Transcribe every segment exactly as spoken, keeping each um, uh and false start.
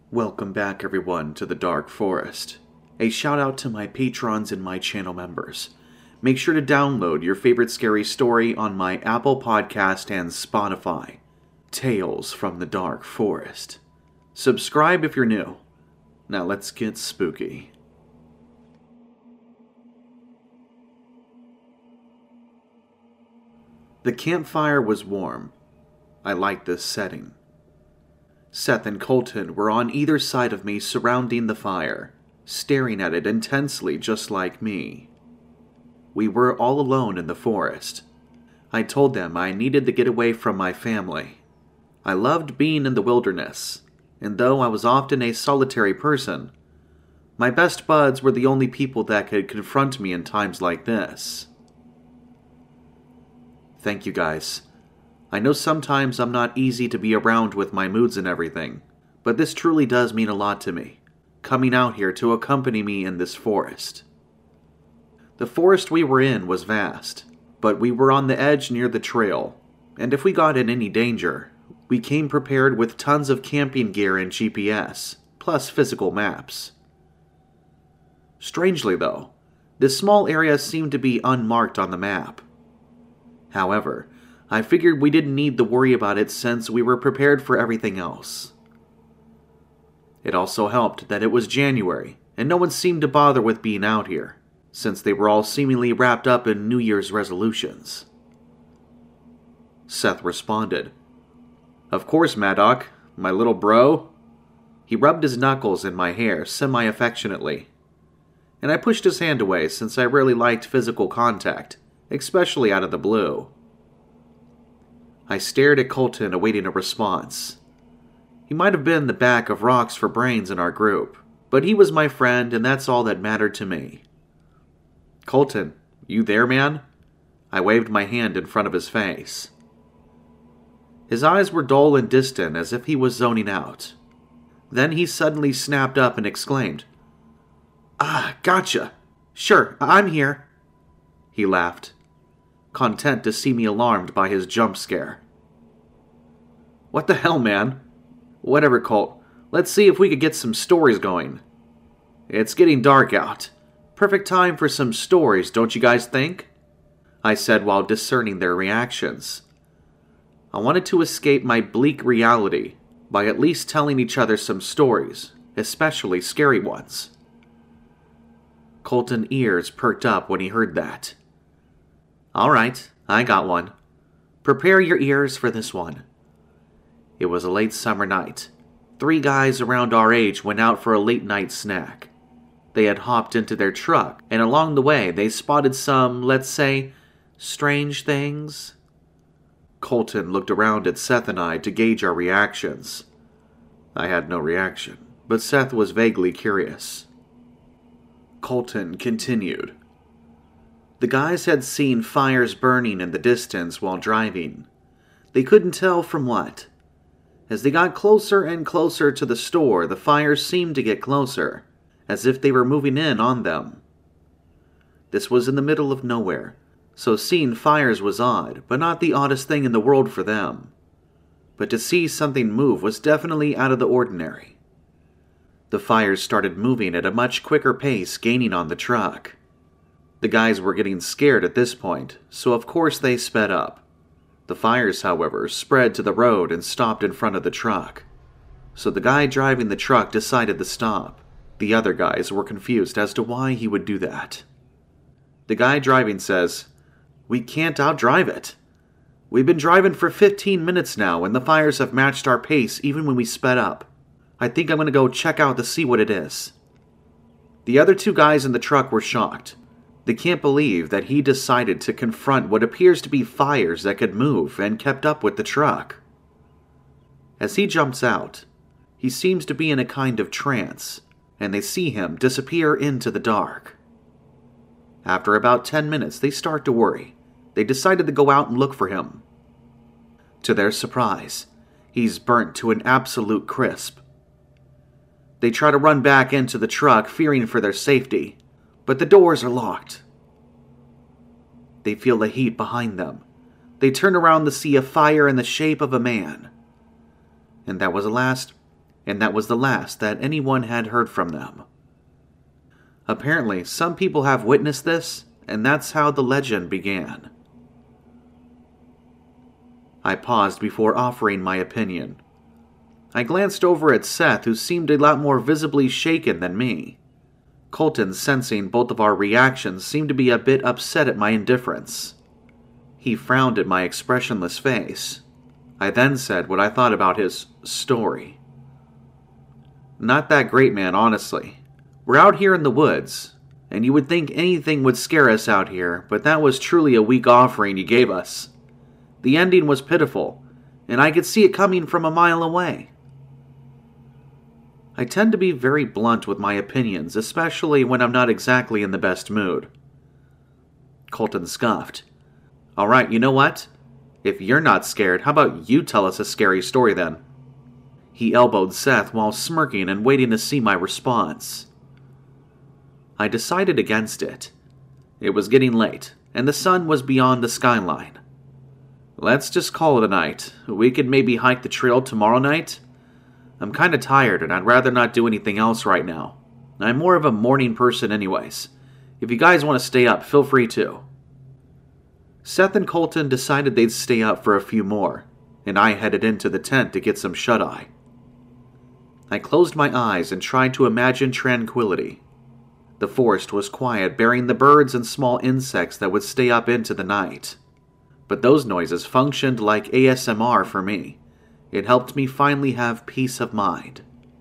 Welcome back everyone to the Dark Forest. A shout out to my patrons and my channel members. Make sure to download your favorite scary story on my Apple Podcast and Spotify. Tales from the Dark Forest. Subscribe if you're new. Now let's get spooky. The campfire was warm. I liked this setting. Seth and Colton were on either side of me surrounding the fire, staring at it intensely just like me. We were all alone in the forest. I told them I needed to get away from my family. I loved being in the wilderness, and though I was often a solitary person, my best buds were the only people that could confront me in times like this. Thank you guys. I know sometimes I'm not easy to be around with my moods and everything, but this truly does mean a lot to me, coming out here to accompany me in this forest. The forest we were in was vast, but we were on the edge near the trail, and if we got in any danger, we came prepared with tons of camping gear and G P S, plus physical maps. Strangely though, this small area seemed to be unmarked on the map. However, I figured we didn't need to worry about it since we were prepared for everything else. It also helped that it was January, and no one seemed to bother with being out here, since they were all seemingly wrapped up in New Year's resolutions. Seth responded, "Of course, Maddock, my little bro." He rubbed his knuckles in my hair semi-affectionately, and I pushed his hand away since I rarely liked physical contact, especially out of the blue. I stared at Colton awaiting a response. He might have been the back of rocks for brains in our group, but he was my friend and that's all that mattered to me. "Colton, you there, man?" I waved my hand in front of his face. His eyes were dull and distant as if he was zoning out. Then he suddenly snapped up and exclaimed, "Ah, gotcha! Sure, I'm here." He laughed, content to see me alarmed by his jump scare. "What the hell, man? Whatever, Colt. Let's see if we could get some stories going. It's getting dark out. Perfect time for some stories, don't you guys think?" I said while discerning their reactions. I wanted to escape my bleak reality by at least telling each other some stories, especially scary ones. Colton's ears perked up when he heard that. "All right, I got one. Prepare your ears for this one." It was a late summer night. Three guys around our age went out for a late night snack. They had hopped into their truck, and along the way they spotted some, let's say, strange things. Colton looked around at Seth and I to gauge our reactions. I had no reaction, but Seth was vaguely curious. Colton continued. The guys had seen fires burning in the distance while driving. They couldn't tell from what. As they got closer and closer to the store, the fires seemed to get closer, as if they were moving in on them. This was in the middle of nowhere, so seeing fires was odd, but not the oddest thing in the world for them. But to see something move was definitely out of the ordinary. The fires started moving at a much quicker pace, gaining on the truck. The guys were getting scared at this point, so of course they sped up. The fires, however, spread to the road and stopped in front of the truck. So the guy driving the truck decided to stop. The other guys were confused as to why he would do that. The guy driving says, "We can't outdrive it. We've been driving for fifteen minutes now and the fires have matched our pace even when we sped up. I think I'm going to go check out to see what it is." The other two guys in the truck were shocked. They can't believe that he decided to confront what appears to be fires that could move and kept up with the truck. As he jumps out, he seems to be in a kind of trance, and they see him disappear into the dark. After about ten minutes, they start to worry. They decided to go out and look for him. To their surprise, he's burnt to an absolute crisp. They try to run back into the truck, fearing for their safety, but the doors are locked. They feel the heat behind them. They turn around to see a fire in the shape of a man. And that was the last and that was the last that anyone had heard from them. Apparently, some people have witnessed this, and that's how the legend began. I paused before offering my opinion. I glanced over at Seth, who seemed a lot more visibly shaken than me. Colton, sensing both of our reactions, seemed to be a bit upset at my indifference. He frowned at my expressionless face. I then said what I thought about his story. Not that great, man, honestly. We're out here in the woods, and you would think anything would scare us out here, but that was truly a weak offering you gave us. The ending was pitiful, and I could see it coming from a mile away. I tend to be very blunt with my opinions, especially when I'm not exactly in the best mood. Colton scoffed. All right, you know what? If you're not scared, how about you tell us a scary story then? He elbowed Seth while smirking and waiting to see my response. I decided against it. It was getting late, and the sun was beyond the skyline. Let's just call it a night. We could maybe hike the trail tomorrow night. I'm kinda tired, and I'd rather not do anything else right now. I'm more of a morning person anyways. If you guys want to stay up, feel free to. Seth and Colton decided they'd stay up for a few more, and I headed into the tent to get some shut-eye. I closed my eyes and tried to imagine tranquility. The forest was quiet, bearing the birds and small insects that would stay up into the night. But those noises functioned like A S M R for me. It helped me finally have peace of mind.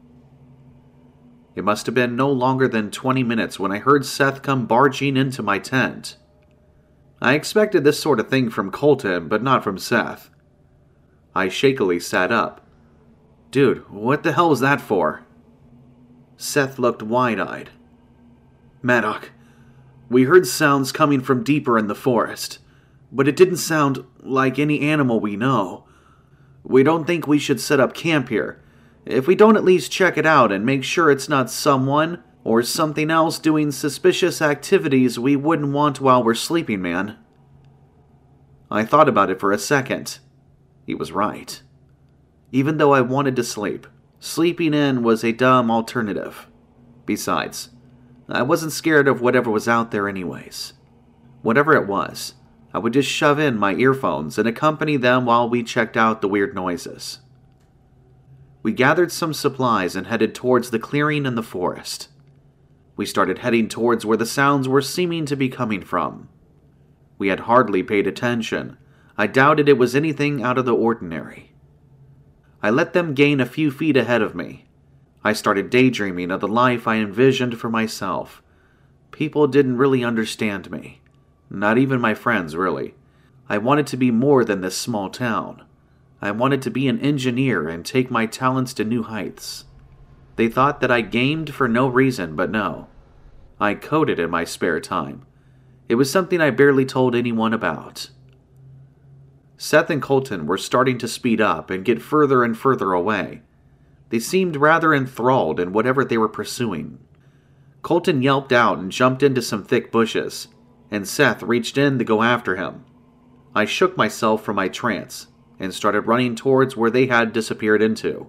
It must have been no longer than twenty minutes when I heard Seth come barging into my tent. I expected this sort of thing from Colton, but not from Seth. I shakily sat up. Dude, what the hell is that for? Seth looked wide-eyed. Maddox, we heard sounds coming from deeper in the forest, but it didn't sound like any animal we know. We don't think we should set up camp here, if we don't at least check it out and make sure it's not someone or something else doing suspicious activities we wouldn't want while we're sleeping, man. I thought about it for a second. He was right. Even though I wanted to sleep, sleeping in was a dumb alternative. Besides, I wasn't scared of whatever was out there anyways. Whatever it was, I would just shove in my earphones and accompany them while we checked out the weird noises. We gathered some supplies and headed towards the clearing in the forest. We started heading towards where the sounds were seeming to be coming from. We had hardly paid attention. I doubted it was anything out of the ordinary. I let them gain a few feet ahead of me. I started daydreaming of the life I envisioned for myself. People didn't really understand me. Not even my friends, really. I wanted to be more than this small town. I wanted to be an engineer and take my talents to new heights. They thought that I gamed for no reason, but no. I coded in my spare time. It was something I barely told anyone about. Seth and Colton were starting to speed up and get further and further away. They seemed rather enthralled in whatever they were pursuing. Colton yelped out and jumped into some thick bushes, and Seth reached in to go after him. I shook myself from my trance and started running towards where they had disappeared into.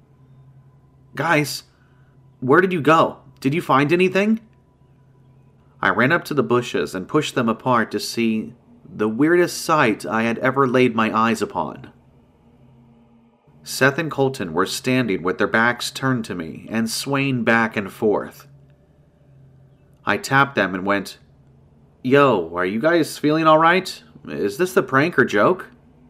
Guys, where did you go? Did you find anything? I ran up to the bushes and pushed them apart to see the weirdest sight I had ever laid my eyes upon. Seth and Colton were standing with their backs turned to me and swaying back and forth. I tapped them and went, Yo, are you guys feeling alright? Is this the prank or joke?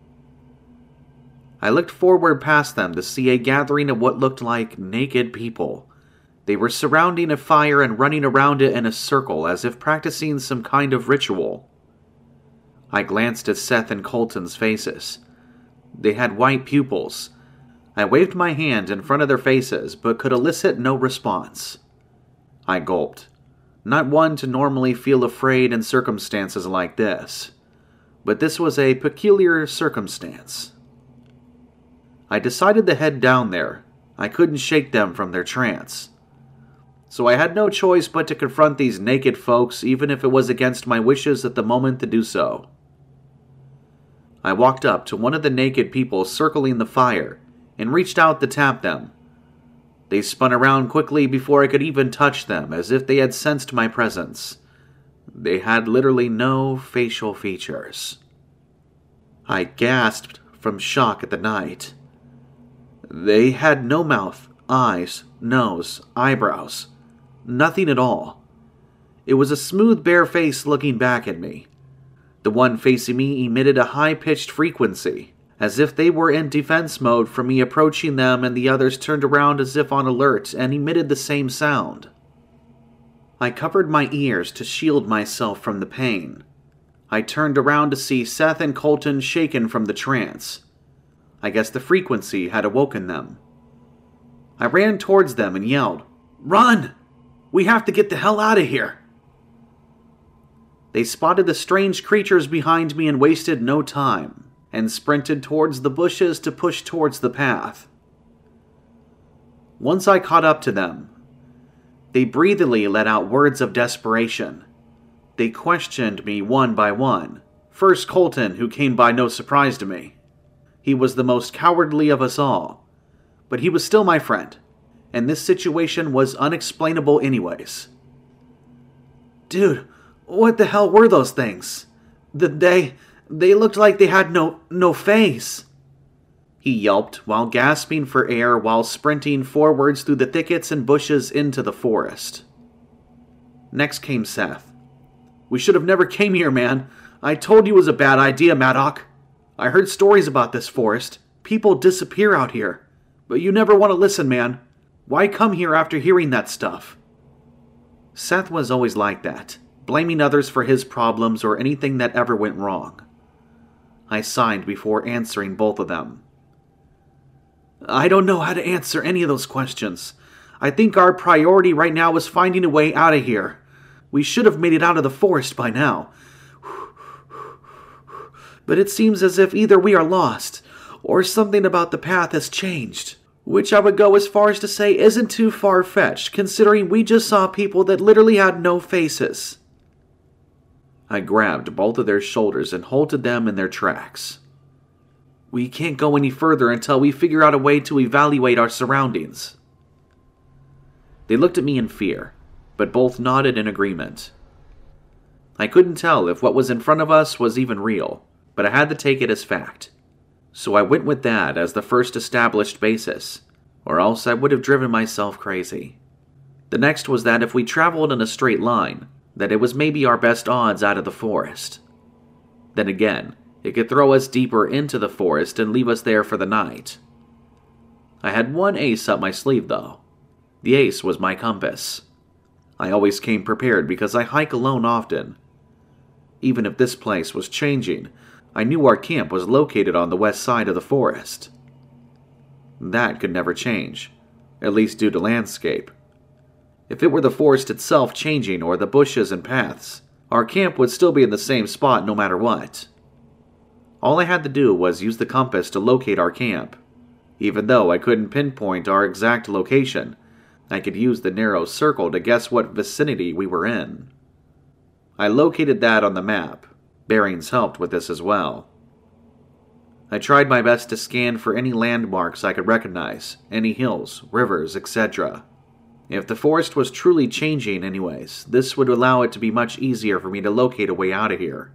I looked forward past them to see a gathering of what looked like naked people. They were surrounding a fire and running around it in a circle as if practicing some kind of ritual. I glanced at Seth and Colton's faces. They had white pupils. I waved my hand in front of their faces, but could elicit no response. I gulped. Not one to normally feel afraid in circumstances like this. But this was a peculiar circumstance. I decided to head down there. I couldn't shake them from their trance. So I had no choice but to confront these naked folks, even if it was against my wishes at the moment to do so. I walked up to one of the naked people circling the fire and reached out to tap them. They spun around quickly before I could even touch them, as if they had sensed my presence. They had literally no facial features. I gasped from shock at the night. They had no mouth, eyes, nose, eyebrows. Nothing at all. It was a smooth, bare face looking back at me. The one facing me emitted a high-pitched frequency, as if they were in defense mode from me approaching them, and the others turned around as if on alert and emitted the same sound. I covered my ears to shield myself from the pain. I turned around to see Seth and Colton shaken from the trance. I guess the frequency had awoken them. I ran towards them and yelled, "Run! We have to get the hell out of here!" They spotted the strange creatures behind me and wasted no time, and sprinted towards the bushes to push towards the path. Once I caught up to them, they breathedly let out words of desperation. They questioned me one by one. First Colton, who came by no surprise to me. He was the most cowardly of us all, but he was still my friend, and this situation was unexplainable anyways. "Dude, what the hell were those things? The, they, they looked like they had no, no face," he yelped while gasping for air while sprinting forwards through the thickets and bushes into the forest. Next came Seth. "We should have never came here, man. I told you it was a bad idea, Maddock. I heard stories about this forest. People disappear out here. But you never want to listen, man. Why come here after hearing that stuff?" Seth was always like that, blaming others for his problems or anything that ever went wrong. I sighed before answering both of them. "I don't know how to answer any of those questions. I think our priority right now is finding a way out of here. We should have made it out of the forest by now. But it seems as if either we are lost, or something about the path has changed. Which I would go as far as to say isn't too far-fetched, considering we just saw people that literally had no faces." I grabbed both of their shoulders and halted them in their tracks. "We can't go any further until we figure out a way to evaluate our surroundings." They looked at me in fear, but both nodded in agreement. I couldn't tell if what was in front of us was even real, but I had to take it as fact. So I went with that as the first established basis, or else I would have driven myself crazy. The next was that if we traveled in a straight line, that it was maybe our best odds out of the forest. Then again, it could throw us deeper into the forest and leave us there for the night. I had one ace up my sleeve, though. The ace was my compass. I always came prepared because I hike alone often. Even if this place was changing, I knew our camp was located on the west side of the forest. That could never change, at least due to landscape. If it were the forest itself changing or the bushes and paths, our camp would still be in the same spot no matter what. All I had to do was use the compass to locate our camp. Even though I couldn't pinpoint our exact location, I could use the narrow circle to guess what vicinity we were in. I located that on the map. Bearings helped with this as well. I tried my best to scan for any landmarks I could recognize, any hills, rivers, et cetera. If the forest was truly changing anyways, this would allow it to be much easier for me to locate a way out of here.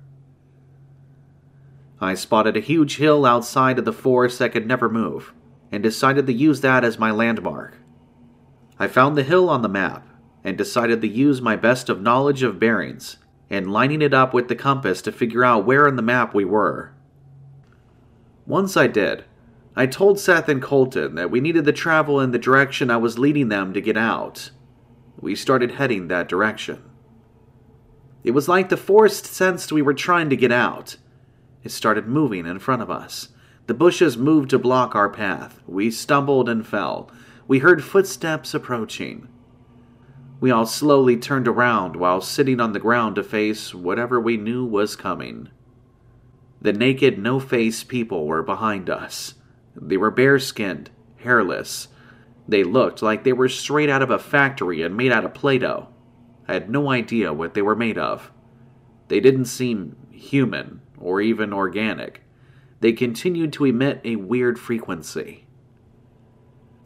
I spotted a huge hill outside of the forest that could never move, and decided to use that as my landmark. I found the hill on the map, and decided to use my best of knowledge of bearings, and lining it up with the compass to figure out where on the map we were. Once I did, I told Seth and Colton that we needed to travel in the direction I was leading them to get out. We started heading that direction. It was like the forest sensed we were trying to get out. It started moving in front of us. The bushes moved to block our path. We stumbled and fell. We heard footsteps approaching. We all slowly turned around while sitting on the ground to face whatever we knew was coming. The naked, no-face people were behind us. They were bare-skinned, hairless. They looked like they were straight out of a factory and made out of Play-Doh. I had no idea what they were made of. They didn't seem human or even organic. They continued to emit a weird frequency.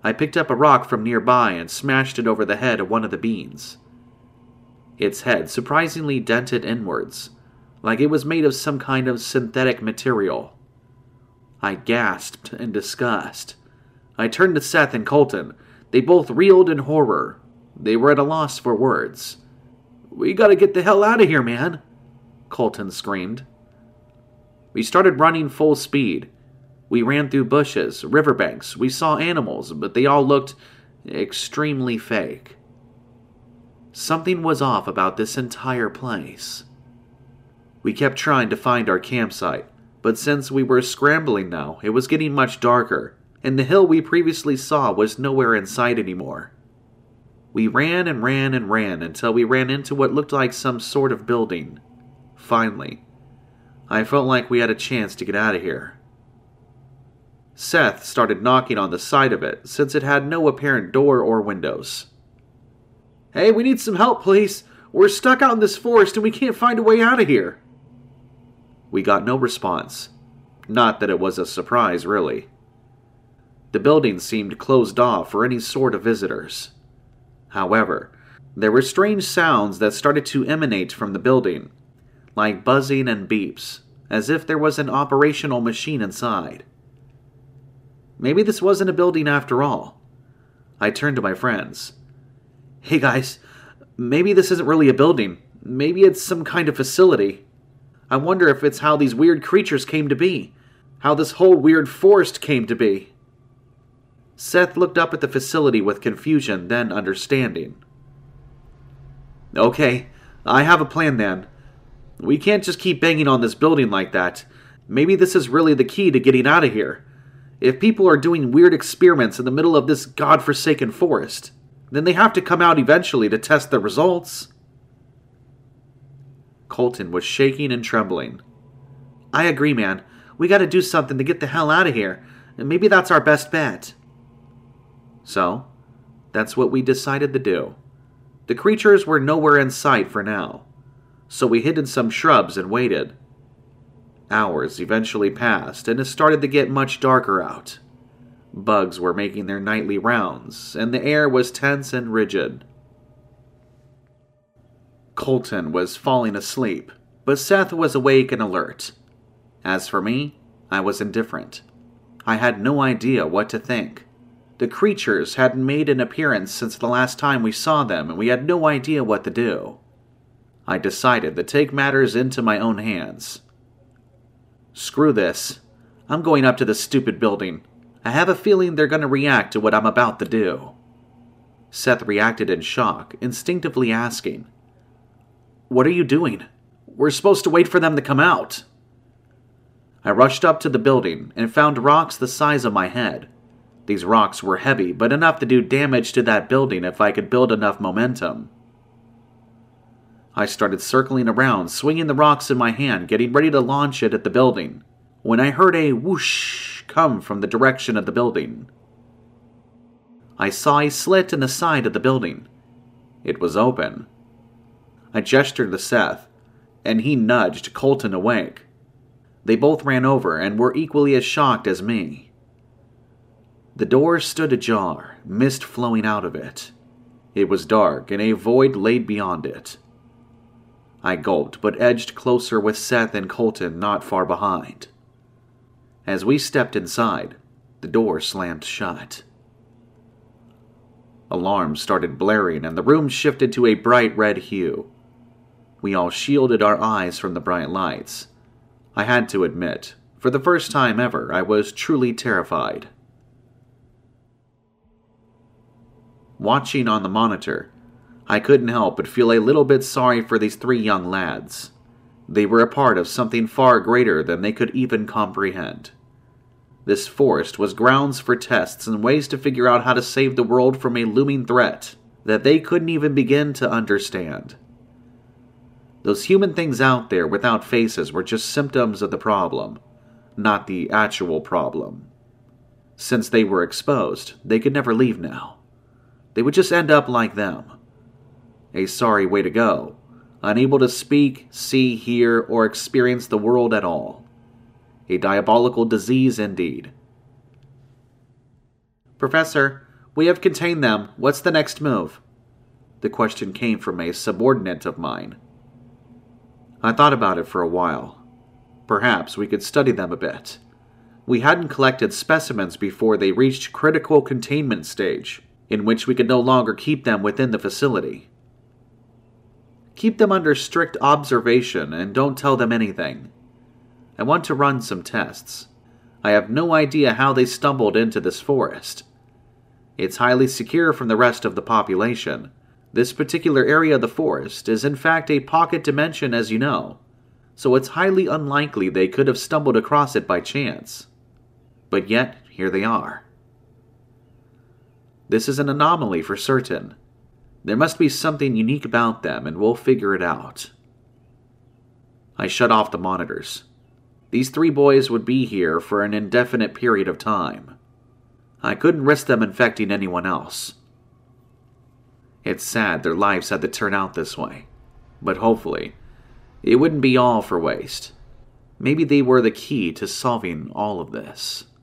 I picked up a rock from nearby and smashed it over the head of one of the beans. Its head surprisingly dented inwards, like it was made of some kind of synthetic material. I gasped in disgust. I turned to Seth and Colton. They both reeled in horror. They were at a loss for words. "We gotta get the hell out of here, man," Colton screamed. We started running full speed. We ran through bushes, riverbanks, we saw animals, but they all looked extremely fake. Something was off about this entire place. We kept trying to find our campsite, but since we were scrambling now, it was getting much darker, and the hill we previously saw was nowhere in sight anymore. We ran and ran and ran until we ran into what looked like some sort of building. Finally, I felt like we had a chance to get out of here. Seth started knocking on the side of it, since it had no apparent door or windows. "Hey, we need some help, please. We're stuck out in this forest and we can't find a way out of here." We got no response. Not that it was a surprise, really. The building seemed closed off for any sort of visitors. However, there were strange sounds that started to emanate from the building, like buzzing and beeps, as if there was an operational machine inside. Maybe this wasn't a building after all. I turned to my friends. "Hey guys, maybe this isn't really a building. Maybe it's some kind of facility. I wonder if it's how these weird creatures came to be. How this whole weird forest came to be." Seth looked up at the facility with confusion, then understanding. "Okay, I have a plan then. We can't just keep banging on this building like that. Maybe this is really the key to getting out of here. If people are doing weird experiments in the middle of this godforsaken forest, then they have to come out eventually to test the results." Colton was shaking and trembling. "I agree, man. We gotta do something to get the hell out of here, and maybe that's our best bet." So, that's what we decided to do. The creatures were nowhere in sight for now, so we hid in some shrubs and waited. Hours eventually passed, and it started to get much darker out. Bugs were making their nightly rounds, and the air was tense and rigid. Colton was falling asleep, but Seth was awake and alert. As for me, I was indifferent. I had no idea what to think. The creatures hadn't made an appearance since the last time we saw them, and we had no idea what to do. I decided to take matters into my own hands. "Screw this. I'm going up to this stupid building. I have a feeling they're going to react to what I'm about to do." Seth reacted in shock, instinctively asking, "What are you doing? We're supposed to wait for them to come out." I rushed up to the building and found rocks the size of my head. These rocks were heavy, but enough to do damage to that building if I could build enough momentum. I started circling around, swinging the rocks in my hand, getting ready to launch it at the building, when I heard a whoosh come from the direction of the building. I saw a slit in the side of the building. It was open. I gestured to Seth, and he nudged Colton awake. They both ran over and were equally as shocked as me. The door stood ajar, mist flowing out of it. It was dark, and a void laid beyond it. I gulped, but edged closer with Seth and Colton not far behind. As we stepped inside, the door slammed shut. Alarms started blaring, and the room shifted to a bright red hue. We all shielded our eyes from the bright lights. I had to admit, for the first time ever, I was truly terrified. Watching on the monitor, I couldn't help but feel a little bit sorry for these three young lads. They were a part of something far greater than they could even comprehend. This forest was grounds for tests and ways to figure out how to save the world from a looming threat that they couldn't even begin to understand. Those human things out there without faces were just symptoms of the problem, not the actual problem. Since they were exposed, they could never leave now. They would just end up like them. A sorry way to go, unable to speak, see, hear, or experience the world at all. A diabolical disease indeed. "Professor, We have contained them. What's the next move? The question came from a subordinate of mine. I thought about it for a while. Perhaps we could study them a bit. We hadn't collected specimens before they reached critical containment stage, in which we could no longer keep them within the facility. Keep them under strict observation and don't tell them anything. I want to run some tests. I have no idea how they stumbled into this forest. It's highly secure from the rest of the population. This particular area of the forest is in fact a pocket dimension, as you know, so it's highly unlikely they could have stumbled across it by chance. But yet, here they are. This is an anomaly for certain. There must be something unique about them, and we'll figure it out. I shut off the monitors. These three boys would be here for an indefinite period of time. I couldn't risk them infecting anyone else. It's sad their lives had to turn out this way, but hopefully, it wouldn't be all for waste. Maybe they were the key to solving all of this.